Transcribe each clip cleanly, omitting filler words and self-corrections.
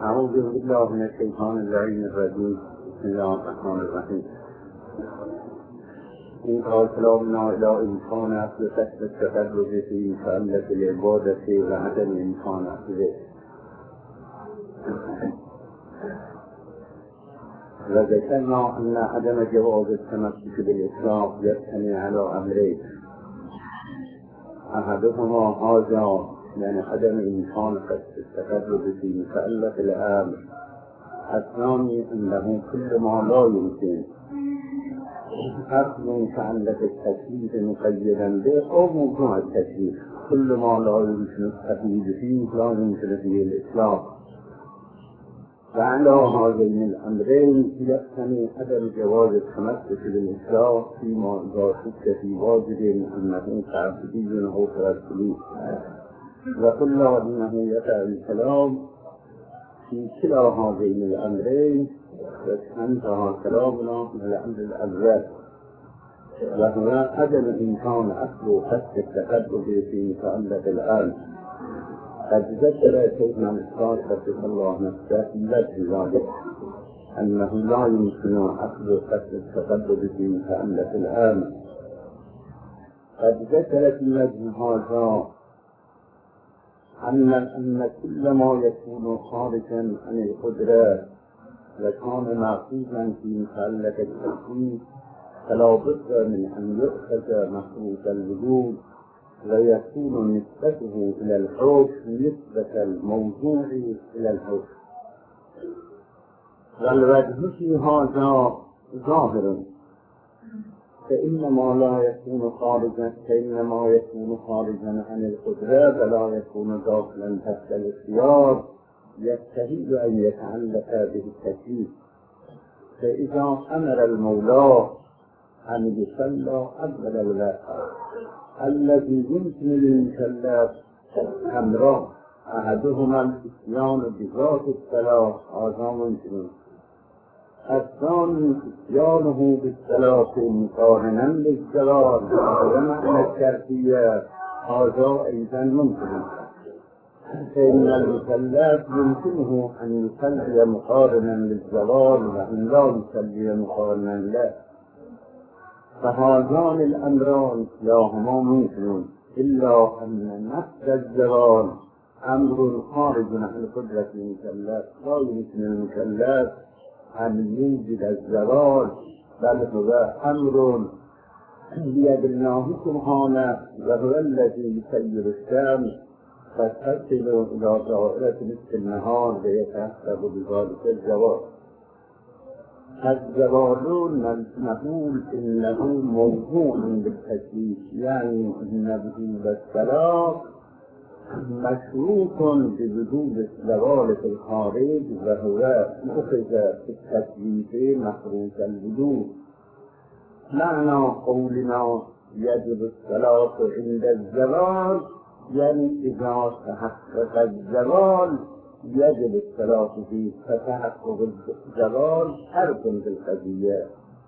اعوذ بالله من الشیطان اللعین الرجیم. بسم الله الرحمن الرحیم. این کلامنا الی امکان اصل قسم التقرب فی فعلة العبادة و عدم امکان اصله. و ذکرنا ان عدم جواز التمسك بالاسلام یبتنی علی امرین. احدهما هذا یعنی عدم امکان قصد التقرب فی فعلة الامر. الثاني انه كل ما لا يمكن أصل فعلة التكليف مقيدا به أو موضوع التكليف. كل ما لا يمكن التقييد فيه لا يمكن فيه الإسلام. وعلى هذين الأمرين يقتضي عدم جواز التمسك بالإسلام فيما إذا شك في واجب أنه تعبدي أو توسلي. وقلنا إنه يقع الكلام في كلا هذين الأمرين. انتهى كلامنا من الأمر الأول وهو عدم إمكان أصل قصد التقرب في فعلة الآن. قد ذكر شيخنا الأستاذ قدس الله نفسه في وجه ذلك أنه لا يمكن أصل قصد التقرب في فعلة الآن. قد ذكر في وجه هذا أن كل ما يكون خارجا عن القدرة وكان معقولا في فعلة التكليف فلا بد من أن يؤخذ مخروج الوجود ويكون نسبته إلى الحكم نسبة الموضوع إلى الحكم. والوجه في هذا ظاهر فإنما يكون خارجا عن القدرة ولا يكون داخلا تحت الاختيار يستحيل أن يتعلق به التكليف. فإذا أمر المولى أن يصلى أول الوقت الذي يمكن للمكلف أمران: أحدهما الإتيان بذات الصلاة هذا ممكن، الثاني إتيانه بالصلاة مقارنا للزوال ومعنى الشرطية هذا أيضا ممكن. فإن المكلف يمكنه أن يصلي مقارنا للزوال وأن لا يصلي مقارنا له. فهذان الأمران كلاهما ممكن إلا أن نفس الزوال أمر خارج عن قدرة المكلف. لا يمكن المكلف أن يوجد الزوال بل هو أمر بيد الله سبحانه وهو الذي يسير الشمس فتصل إلى دائرة نصف النهار ويتحسب بذلك الزوال. الزوال نقول إنه موضوع بالتكليف، يعني إن وجود الصلاة مشروط بوجود الزوال في الخارج وهو أخذ في التكليف مخروج الوجود. معنى قولنا يجب الصلاة عند الزوال يعني إذا تحقق الزوال يجب الصلاة فيه. فتحقق الزوال حرف بالقضية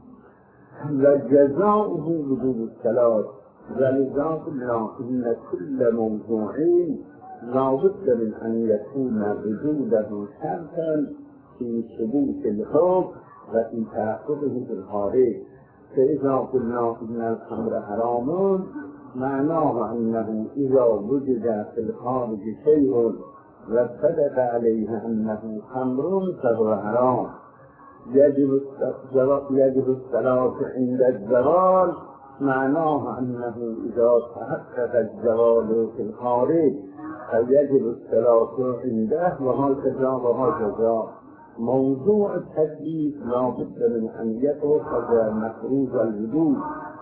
وجزاؤه وجود الصلاة. ولذا قلنا إن كل موضوعين لا بد من أن يكون وجوده شرطا في ثبوت الحكم وفي تحققه في الخارج. فإذا قلنا إن الخمر حرام معناه أنه إذا وجد في الخارج شيء وصدق عليه أنه خمر فهو حرام. يجب الصلاة عند الزوال معناه أنه إذا تحقق الزوال في الخارج فيجب الصلاة عنده وهكذا. موضوع التكليف لا بد من أن يتخذ مخروج الوجود.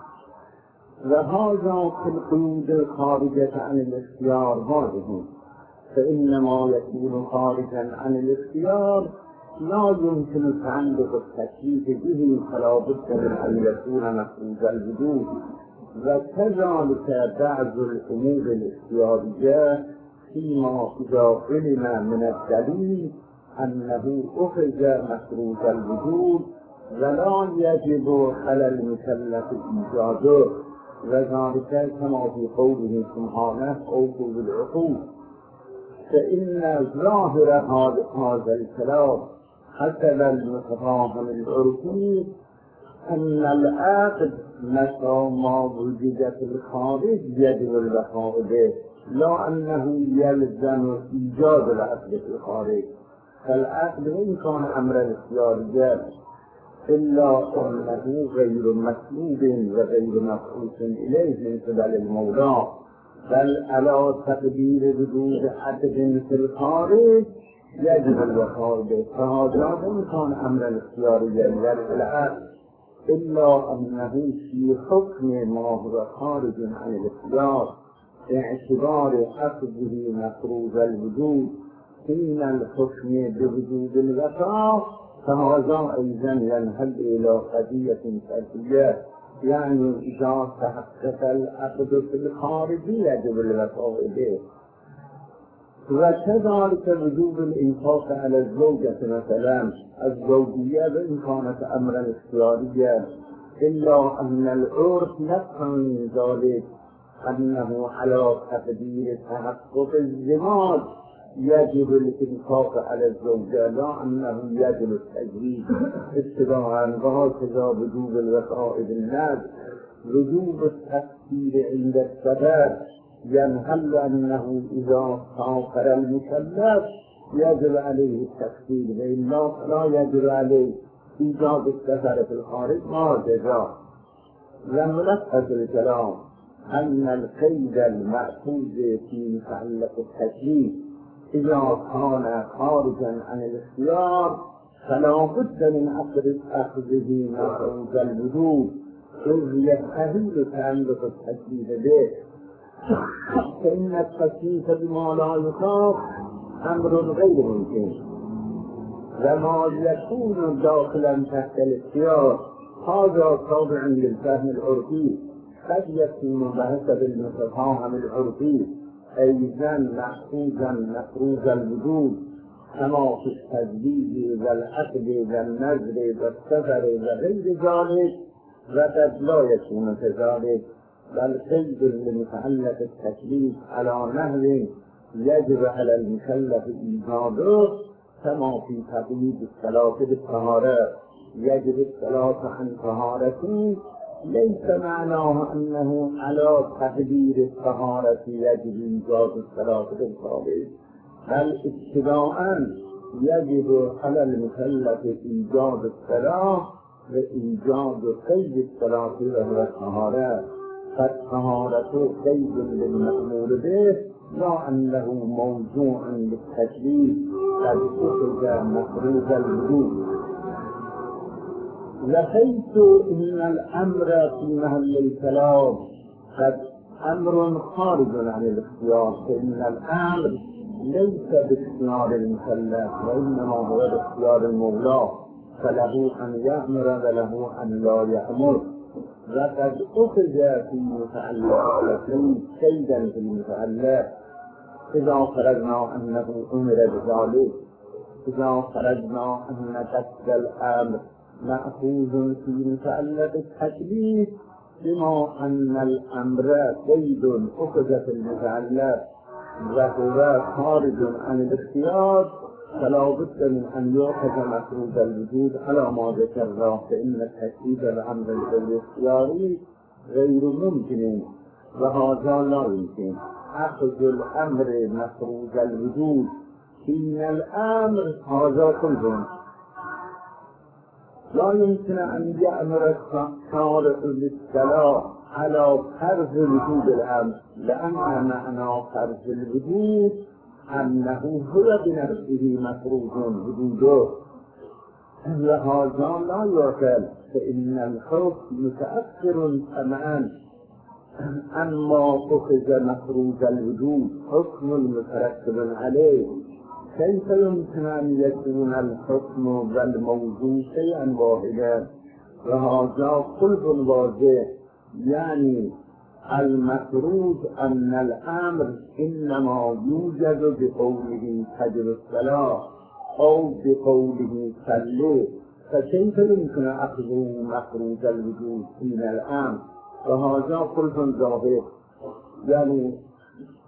وهذا في القيود الخارجة عن الاختيار واضح. فإنما يكون خارجا عن الاختيار لا يمكن تعلق التكليف به فلا بد من أن يكون مخروج الوجود. وكذلك بعض الأمور الاختيارية فيما إذا علم من الدليل أنه أخذ مخروج الوجود ولا يجب على المكلف إيجاده. وذلك كما في قوله سبحانه أوفوا بالعقود. فإن ظاهر هذا الكلام حسب المتفاهم العرفي أن العقد متى ما وجد في الخارج يجب الوفاء به، لا أنه يلزم إيجاد العقد في الخارج. فالعقد إن كان أمرا اختياريا إلا أنه غير مسلوب وغير مبعوث إليه من قبل المولى، بل على تقدير وجود عقد في الخارج يجب الوفاء به. فهذا إن كان أمرا اختياريا يعني العقد، إلا أنه في حكم ما هو خارج عن الاختيار باعتبار أخذه مفروض الوجود حين الحكم بوجود الوفاء، فهذا أيضا ينهل إلى قضية شرعية، يعني إذا تحقق العقد في الخارج يجب الوفاء به. وكذلك وجوب الإنفاق على الزوجة مثلا، الزوجية وإن كانت أمرا اختياريا إلا أن العرف يفهم من ذلك أنه على تقدير تحقق الزواج يجب الإنفاق على الزوجة، لا أنه يجب التجويز اتباعا. وهكذا وجوب الوفاء بالناس، وجوب التفسير عند السبب ينهل أنه إذا سافر المكلف يجب عليه التفسير، وإلا لا يجب عليه إيجاد السفر في الخارج ما جزاء. وملخص الكلام أن القيد المأخوذ في متعلق التكليف إذا كان خارجا عن الاختيار فلا بد من أخذه مفروض الوجود، إذ يستحيل تعلق التكليف به، فإن التكليف بما لا يخاف أمر غير ممكن، وما يكون داخلا تحت الاختيار هذا تابع للفهم العرفي، قد يكون بحسب المتفاهم العرفي أيضا مأخوذا مفروض الوجود، كما في التجديد والعقد والنذر والسفر وغير ذلك، وقد لا يكون كذلك، بل قيد لمتعلق التكليف على نحو يجب على المكلف إيجاده، كما في تقييد الصلاة بالطهارة يجب الصلاة عن طهارته، ليس معناه أنه على تقدير الطهارة يجب إيجاد الصلاة بالطهارة، بل ابتداء يجب على المكلف إيجاد الصلاة وإيجاد قيد الصلاة وهو الطهارة، فالطهارة قيد للمأمور به، لا أنه موضوع للتكليف قد أخذ مفروض الوجود. وحيث إن الأمر في محل الكلام قد أمر خارج عن الاختيار، فإن الأمر ليس باختيار المكلف وإنما هو باختيار المولى، فله أن يأمر وله أن لا يأمر. وقد أخذ في متعلق التكليف كيدا في المتعلق إذا فرضنا أنه أمر بذلك، إذا فرضنا أن قصد الأمر مأخوذ في متعلق التكليف بما أن الأمر قيد أخذ في المتعلق وهو خارج عن الاختيار، فلا بد من أن يؤخذ مفروض الوجود على ما ذكرنا، فإن تكليف الأمر الاختياري غير ممكن، وهذا لا يمكن. أخذ الأمر مفروض الوجود حين الأمر هذا كله لا يمكن أن يأمر الشارع بالصلاة على فرض وجود الأمر، لأن معنى فرض الوجود أنه هو بنفسه مفروض وجوده، وهذا لا يعقل، فإن الحكم متأثر سمعا، أما أخذ مفروض الوجود حكم مترتب عليه، كيف يمكن أن يكون الحكم والموضوع شيئا واحدا؟ وهذا قلب واضح، يعني المفروض أن الأمر إنما يوجد بقوله تجب الصلاة أو بقوله صلوا، فكيف يمكن أخذه مفروض الوجود حين الأمر؟ وهذا قلب ظاهر، يعني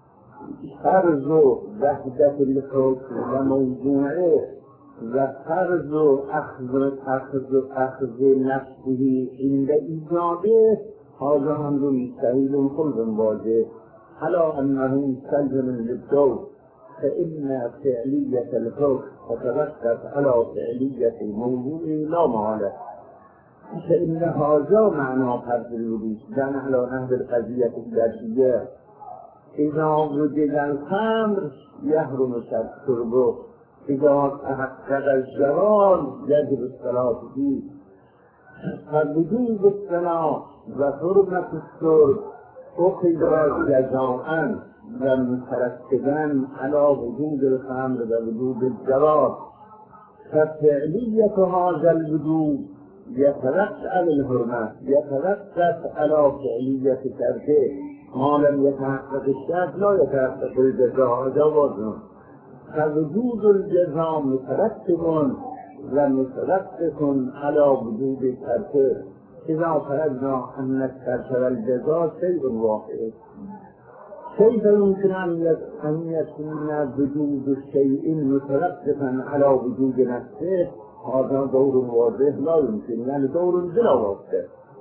فرض و وحدت الحکم و موضوعه و فرض و اخذ نفسه عند ایجاده هذا امر مستحيل كل واجب على انه مستلزم للدور فان فعليه الحكم تترتب على فعليه الموضوع لا محاله فان هذا معنى فرض الوجود كان على نحو القضيه الذاتيه اذا وجد الخمر يحرم شربه اذا تحقق الزوال يجب الصلاه فيه فوجود الصلاه و حرمت الشرب اخذ جزاء و مترتبا على وجود الخمر و وجود الجواب ففعلية هذا الوجود يترتب على الحرمة يترتب على فعلية تركه ما لم يتحقق الشرط لا يتحقق الجزاء جوازه فوجود الجزاء مترتب و مترتب على وجود تركه إذا فرضنا أن الترك والجزاء شيء واحد كيف يمكن أن يكون وجود الشيء مترتبا على وجود نفسه هذا دور واضح لا يمكن يعني دور بلا واسطة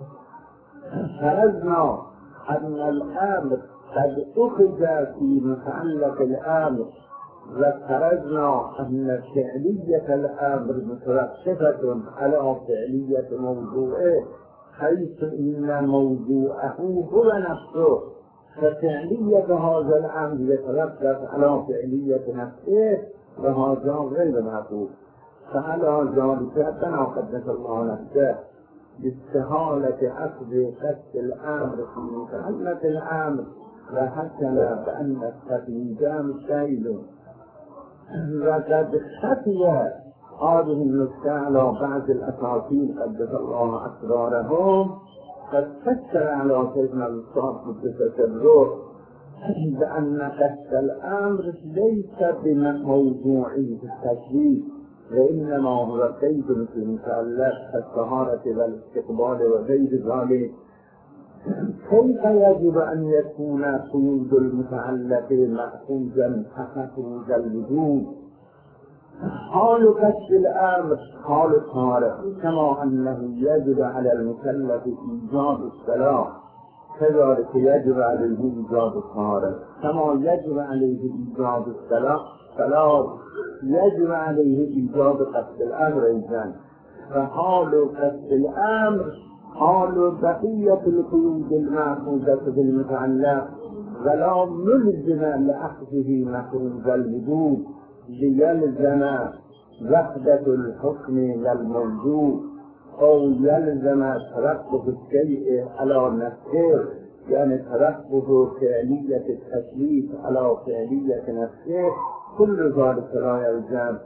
فرضنا أن الأمر قد أخذ في متعلق الأمر وفرضنا أن فعلية الأمر مترتبة على فعلية موضوعه حيث إن موضوعه هو نفسه ففعلية هذا الأمر يترتب على فعلية نفسه وهذا غير معقول فعلى ذلك تناقض الله نفسه باستحالة أخذ قصد الأمر في متعلق الأمر وحكم بأن التقييد مستحيل وقد خفي هذه النكتة على بعض الأساطين قدس الله أسرارهم قد فسر على سيدنا الأستاذ قدس الروح بأن قصد الأمر ليس بموضوعي في التشريع وإنما هو قيد في المتعلق كالطهارة والاستقبال وغير ذلك كيف يجب أن يكون قيود المتعلق مأخوذا كخروج الوجود حال كشف الأمر حال الطارئ كما أنه يجب على المكلف إيجاد الصلاة كذلك يجب عليه إيجاد الطارئ كما يجب عليه إيجاد الصلاة يجب عليه إيجاد قصد الأمر أيضا فحال قصد الأمر حال بقية القيود المأخوذة بالمتعلق ولا ملزم لأخذه مخروج الوجود ليلزم وحدة الحكم للموجود أو يلزم ترتب الشيء على نفسه يعني ترتب فعلية التكليف على فعلية نفسه كل ذلك لا يلزم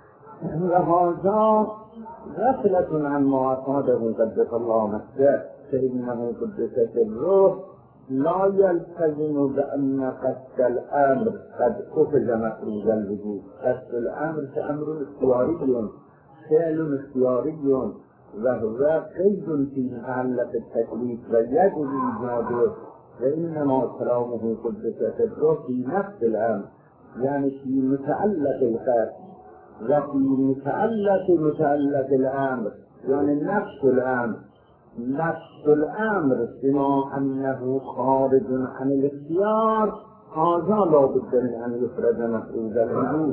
وهذا غفلة عن ما أفاده قدس الله نفسه فإنه قدس الروح لا يلتزم بأن قصد الأمر قد أخذ مخروج الوجود قصد الأمر أمر اختياري فعل اختياري وهو قيد في متعلق التكليف ويجب إيجاده وإنما كلامه قدس الروح في نفس الأمر يعني في متعلق الخير وفي متعلق الأمر يعني نفس الأمر بما أنه خارج عن الاختيار هذا لا بد من أن يخرج مخروج الوجود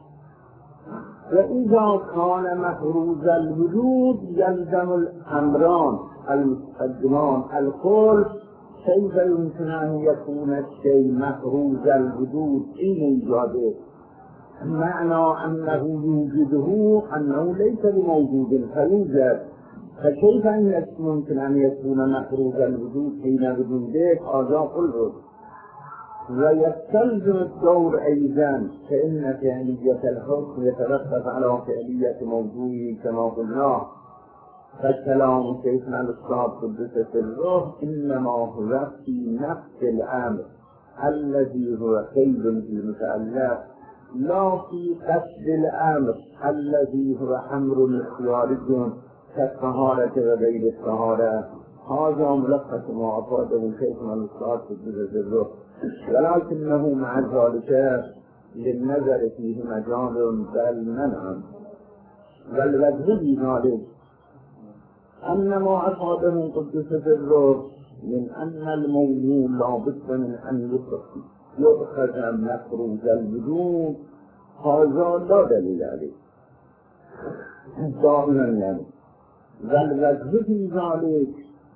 وإذا كان مخروج الوجود يلزم الأمران المتقدمان القول كيف يمكن أن يكون الشيء مخروج الوجود إن إيجاده معنى أنه يوجده أنه ليس بموجود فيوجد فكيف يمكن أن يكون مخروج الوجود حين وجوده هذا كله ويستلزم الدور أيضا فإن فعلية الحكم يترتب على فعلية موضوعه كما قلنا فالكلام سيدنا الأستاذ قدس الروح إنما هو في نفس الأمر الذي هو قيد في المتعلق لا في قصد الأمر الذي هو أمر اختياري كالطهارة وغير الطهارة هذا ملخص ما أفاده شيخنا الأستاذ في الجزء ولكنه مع ذلك للنظر فيه مجال بل منعا والوجه في ذلك أن ما أفاده قدس سره من أن الموضوع لا بد من أن يؤخذ مخروج الوجود هذا لا دليل عليه دائما يعني والوجه في ذلك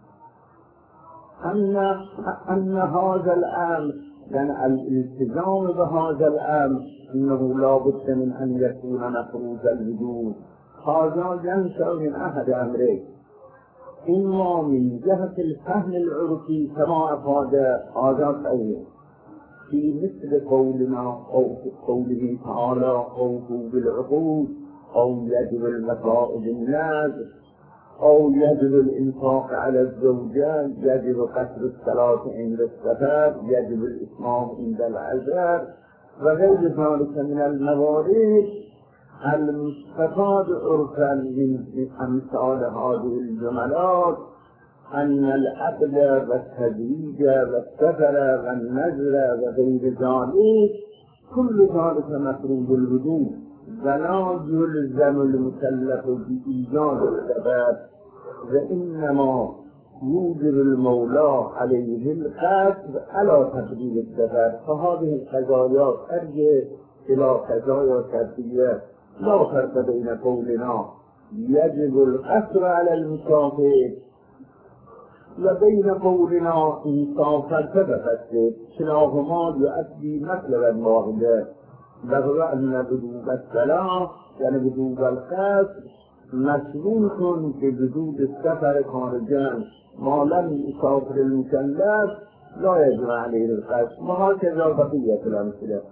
أن هذا الأمر يعني الالتزام بهذا الأمر أنه لا بد من أن يكون مخروج الوجود هذا ينشأ من أحد أمرين إما من جهة الفهم العرفي كما أفاد هذا صحيح في مثل قولنا أو قوله تعالى أوفوا بالعقود أو يجب الوفاء بالناس أو يجب الإنفاق على الزوجات يجب قصر الصلاة عند السفر يجب الإتمام عند العزاء وغير ذلك من الموارد المستفاد عرفا من أمثال هذه الجملات أن العقل والتدريج والسفر والنزل وغير ذلك كل ذلك مفروض الوجود ولا يلزم المكلف بإيجاد السبب وإنما يوجب المولى عليه القصد على تقدير السبب فهذه القضايا ترجع إلى قضايا شرعية لا فرق بين قولنا يجب القصر على المسافر وبين قولنا إن سافرت فقصر كلاهما يؤدي مطلبا واحدا وهو أن وجوب الصلاة يعني وجوب القصر مشروط بوجود السفر خارجا ما لم يسافر المكلف لا يجب عليه القصر وهكذا بقية الأمثلة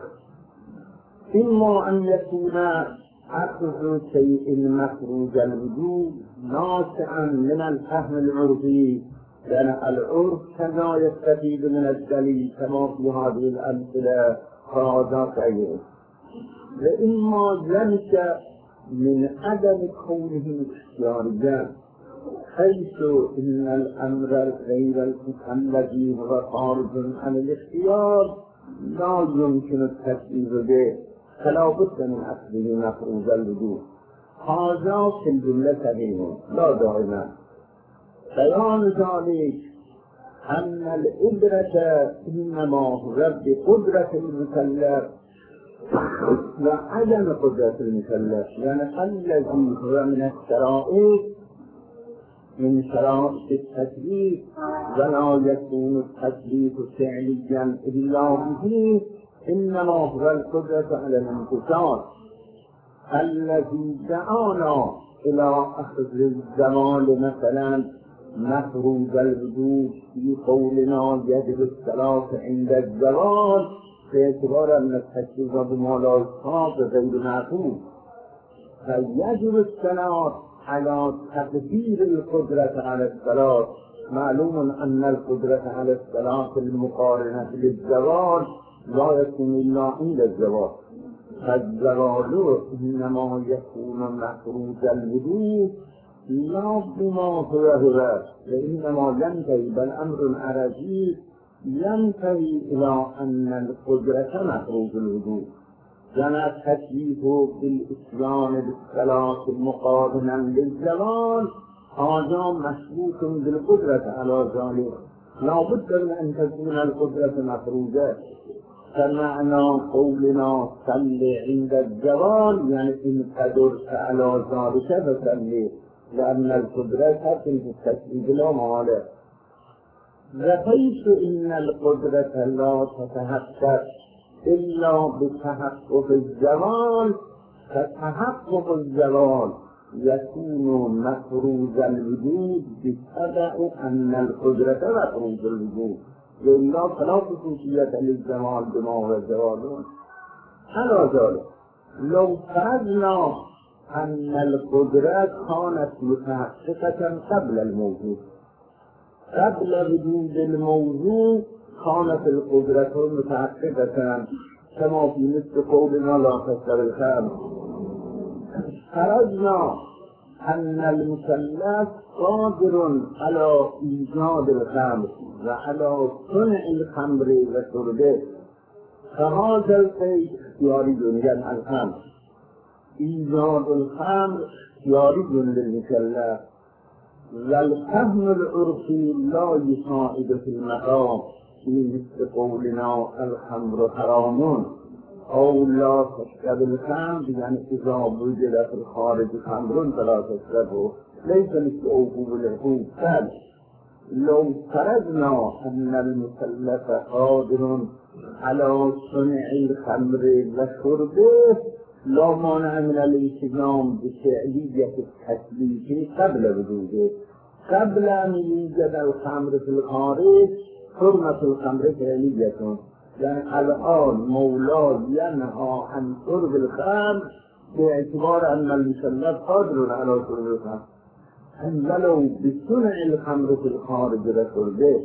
إما أن يكون أخذ شيء مخروج الوجود ناشئا من الفهم العرفي لأن العرف كذا يستفيد من الدليل كما في هذه الأمثلة هذا صحيح وإما ينشأ من عدم كونه اختياريا حيث إن الأمر غير الذي هو خارج عن الاختيار لا يمكن التكليف به فلا بد من أخذه مخروج الوجود هذا في الجملة سليم لا دائما بيان ذلك أن الإبرة إنما هو بقدرة المكلف وعدم قدرة المكلف يعني الذي هو من الشرائط من شرائط التكليف ولا يكون التكليف فعليا إلا به إنما هو القدرة على الانتصار الذي دعانا إلى أخذ الزمان مثلا مخروج الوجود في قولنا يجب الصلاة عند الزوال باعتبار أن التكليف بما لا يصاب غير معقول فيجب الصلاة على تقدير القدرة على الصلاة معلوم أن القدرة على الصلاة المقارنة للزوال لا يكون إلا عند الزوال فالزوال إنما يكون مخروج الوجود لا بما هو وإنما ينتهي بل أمر عربي ينتهي إلى أن القدرة مخروج الوجود يعني التكليف بالإسلام بالصلاة المقارنة للزوال هذا مشروط بالقدرة على ذلك لا بد من أن تكون القدرة مخروجة فمعنى قولنا صل عند الزوال يعني إن قدرت على ذلك فصلي لأن القدرة في التكليف لا معنى وحيث إن القدرة لا تتحقق إلا بتحقق الزوال فتحقق الزوال يكون مخروج الوجود بسبب أن القدرة مخروج الوجود لأنه فلا خصوصية للزوال بما هو الزوال على ذلك لو فرضنا أن القدرة كانت متحققة قبل الموجود قبل وجود الموضوع كانت القدرة متحققة كما في مثل قولنا لا تستوي الخمر فرضنا أن المكلف قادر على إيجاد الخمر وعلى صنع الخمر وشربه، فهذا القيد اختياري يعني الخمر، إيجاد الخمر اختياري للمكلف، والفهم العرفي لا يساعد في المقام في مثل قولنا الخمر حرام أو لا تشرب الخمر، يعني إذا وجد في الخارج خمر فلا تشربه، ليس مثل عقوب العقوب. بل لو فرضنا أن المكلف قادر على صنع الخمر وشربه لا مانع من الالتزام بفعلية التكليف قبل وجوده، قبل أن يوجد الخمر في الخارج. حرمة الخمر فعلية، يعني الآن مولا ينهى عن شرب الخمر باعتبار أن المكلف قادر على شرب الخمر، ولو بصنع الخمر في الخارج وشربه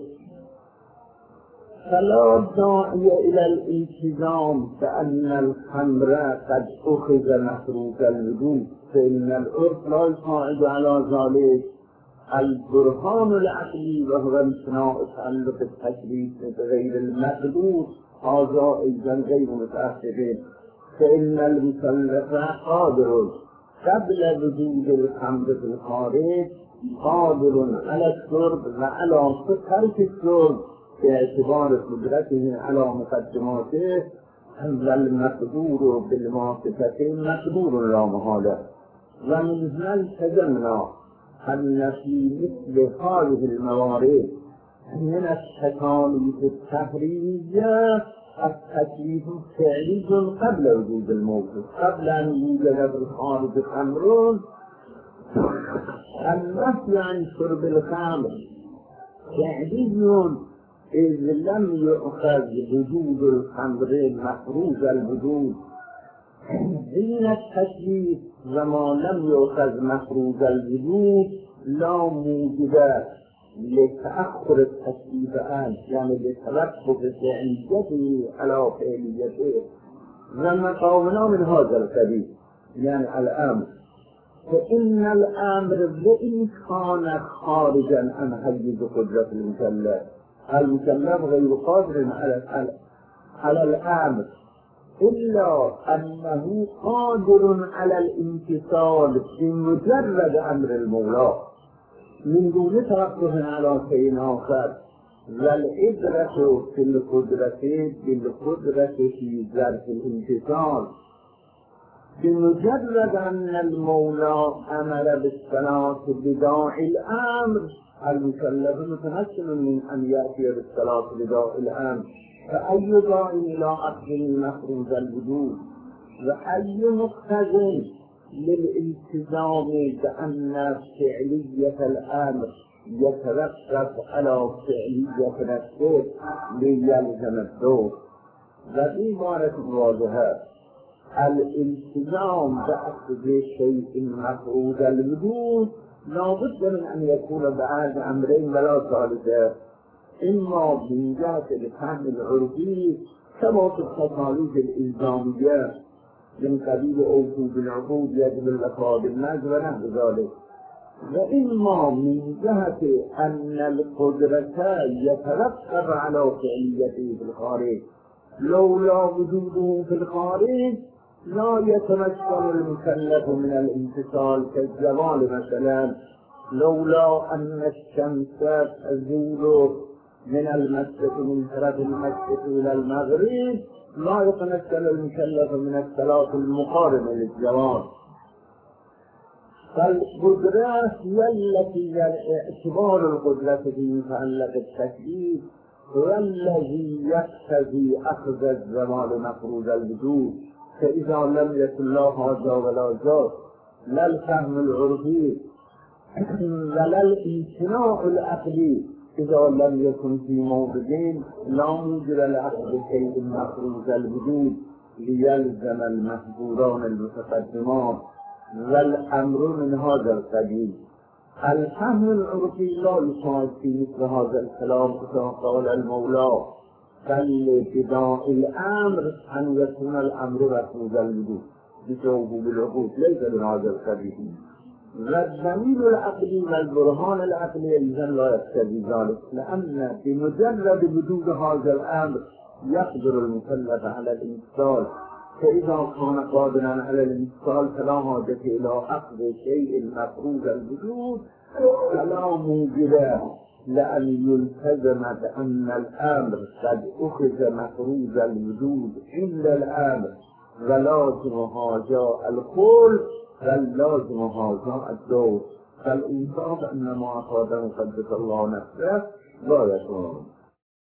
فلا داعي إلى الالتزام بأن الخمر قد أخذ مخروج الوجود، فإن العرف لا يساعد على ذلك. البرهان العقلي وهو امتناع تعلق التكليف بغير المقدور هذا أيضا غير متأخر، فإن المكلف قادر قبل وجود الخمر في الخارج قادر على الشرب وعلى ترك الشرب باعتبار قدرته على مقدماته، والمقدور بالمواقفة مقدور لا محالة. ومن هنا التزمنا أن في مثل هذه الموارد من التكاليف التحريمية التكليف فعلي قبل وجود الموقف، قبل أن يوجد في الخارج خمر. النهي عن شرب الخمر فعلي إذ لم يؤخذ وجود الخمر مخروج الوجود حين التكليف، وما لم يؤخذ مخروج الوجود لا موجب لتأخر التكليف عنه، يعني لتلفظ فعليته على فعليته. ومقامنا من هذا القبيل يعني الأمر، فإن الأمر وإن كان خارجا عن حيز قدرة المكلف، المكلف غير قادر على الأمر، إلا أنه قادر على الامتثال بمجرد أمر المولى من دون توقف على شيء آخر. والعبرة في القدرة بالقدرة في ظرف الامتثال، بمجرد أن المولى أمر بالصلاة بداعي الأمر المكلف متمكن من أن يأتي بالصلاة بداعي الأمر، فأي داعي إلى أخذ مخروج الوجود وأي مقتضٍ للالتزام بأن فعلية الأمر يترتب على فعلية نفسه ليلزم الدور. وفي عبارة واضحة الالتزام بأخذ شيء مخروج الوجود لا بد من أن يكون بعد أمرين ولا ثالثة، إما من جهة الفهم العرفي كما في التكاليف الإلزامية من قبيل أوفوا بالعقود يجب الوفاء بالنذر ونحو ذلك، وإما من جهة أن القدرة يترتب على فعليته في الخارج، لولا وجوده في الخارج لا يتمكن المكلف من الامتثال كالزوال مثلا، لولا أن الشمس تزول من المشرق من طرف المشرق إلى المغرب لا يتمكن المكلف من الصلاة المقارنة للزوال. فالقدرة هي التي اعتبار القدرة في متعلق التكليف هو الذي يقتضي أخذ الزوال مخروج الوجود، فإذا لم يكن لا هذا ولا ذاك، لا الفهم العرفي ولا الامتناع العقلي، إذا لم يكن في موضعين لا موجب لأخذ شيء مخروج الوجود ليلزم المحظوران المتقدمان، والأمر من هذا القبيل. الفهم العرفي لا يساعد في مثل هذا الكلام كما قال المولى، بل ابتداء الأمر أن يكون الأمر مخروج الوجود بشوفه بالعقود، ليس من هذا القبيل. والدليل العقلي والبرهان العقلي إذا لا يقتضي ذلك، لأن بمجرد وجود هذا الأمر يقدر المكلف على الإمثال، فإذا كان قادرا على الإمثال فلا حاجة إلى أخذ شيء مفروض الوجود فلا موجب لأن يلتزم بأن الأمر قد أخذ مفروض الوجود إلا الأمر ولازم هذا الكل واللازم هذا الدور، فالإنصاف أن ما أخذ مقدس الله نفسه لا يكون.